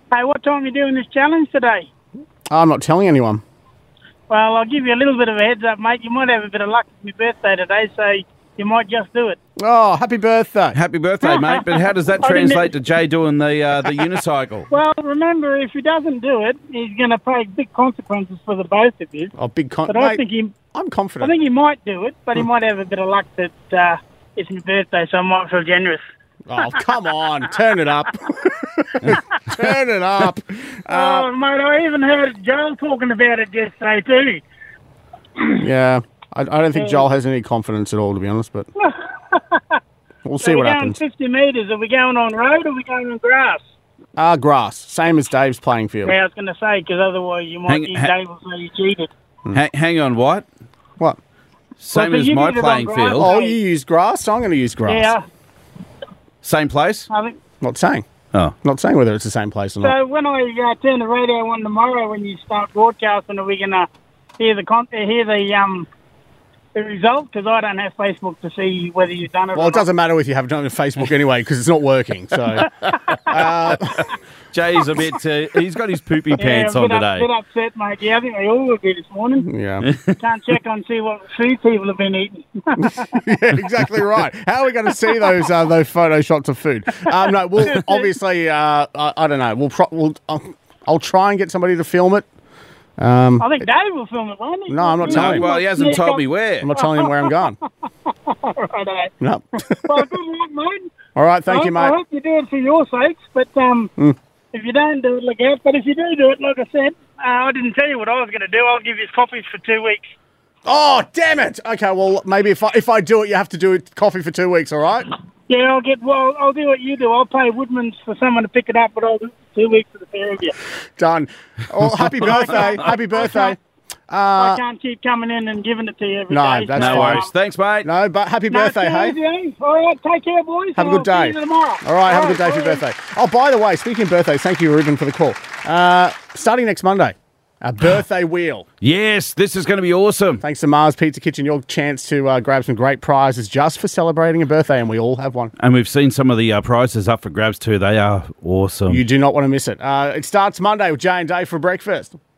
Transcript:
Hey, what time are you doing this challenge today? I'm not telling anyone. Well, I'll give you a little bit of a heads up, mate. You might have a bit of luck with my birthday today, so you might just do it. Oh, happy birthday. Happy birthday, mate. But how does that translate to Jay doing the unicycle? Well, remember, if he doesn't do it, he's going to pay big consequences for the both of you. Oh, big But I'm confident. I think he might do it, but he might have a bit of luck that it's my birthday, so I might feel generous. Oh, come on. Turn it up. Turn it up. Oh, mate, I even heard Joel talking about it yesterday too. Yeah. I don't think Joel has any confidence at all, to be honest, but we'll see what happens. We're going 50 metres. Are we going on road or are we going on grass? Grass. Same as Dave's playing field. Yeah, I was going to say, because otherwise you might think Dave will say you cheated. Hang on, what? What? Same Well, so as you my did it on playing grass. field. Oh, you use grass? So I'm going to use grass. Yeah, Same place? I think. Not saying. Oh. Not saying whether it's the same place or not. So when I turn the radio on tomorrow, when you start broadcasting, are we going to hear the result? Because I don't have Facebook to see whether you've done it Well, or it doesn't matter if you haven't done it on Facebook anyway, because it's not working. So, Jay's a bit... he's got his poopy pants on I'm a bit today. upset, mate. Yeah, I think we all will be this morning. yeah. Can't check on see what food people have been eating. Yeah, exactly right. How are we going to see those photo shots of food? No, we'll obviously. I don't know. I'll try and get somebody to film it. I think Dave will film it, won't he? No, I'm not telling him. Well, he hasn't told me where. I'm not telling him where I'm going. Right, No. well, good luck, mate. All right, thank you, I mate. hope you do it for your sakes, but if you don't do it, look out. But if you do it, like I said, I didn't tell you what I was going to do. I'll give you coffees for 2 weeks. Oh, damn it! Okay, well, maybe if I do it, you have to do it coffee for 2 weeks. All right? Yeah, I'll do what you do. I'll pay Woodman's for someone to pick it up, but I'll do it for 2 weeks for the pair of you. Done. Oh, happy birthday! Happy birthday! I can't keep coming in and giving it to you every No, day. that's No fine. worries. Thanks, mate. No, but happy birthday, hey? Easy, eh? All right, take care, boys. Have a good I'll see day. you tomorrow. All right, have a good day for your bye. birthday. Oh, by the way, speaking of birthdays, thank you, Ruben, for the call. Starting next Monday, a birthday wheel. Yes, this is going to be awesome. Thanks to Mars Pizza Kitchen, your chance to grab some great prizes just for celebrating a birthday, and we all have one. And we've seen some of the prizes up for grabs too. They are awesome. You do not want to miss it. It starts Monday with Jay and Dave for breakfast.